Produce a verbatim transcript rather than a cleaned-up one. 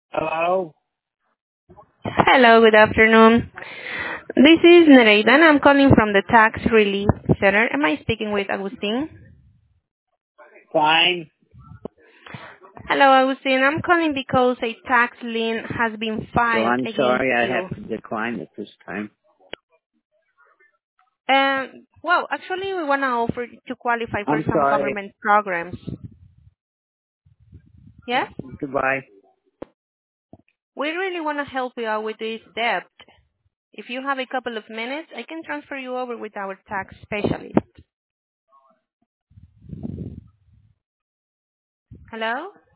Hello? Hello, good afternoon. This is Nereida, and I'm calling from the Tax Relief Center. Am I speaking with Agustin? Fine. Hello, Agustin. I'm calling because a tax lien has been Well, filed I'm against sorry I you. have to decline it this time. Um, well, actually, we want to offer to qualify for I'm some sorry. government programs. Yes? Goodbye. We really want to help you out with this debt. If you have a couple of minutes, I can transfer you over with our tax specialist. Hello?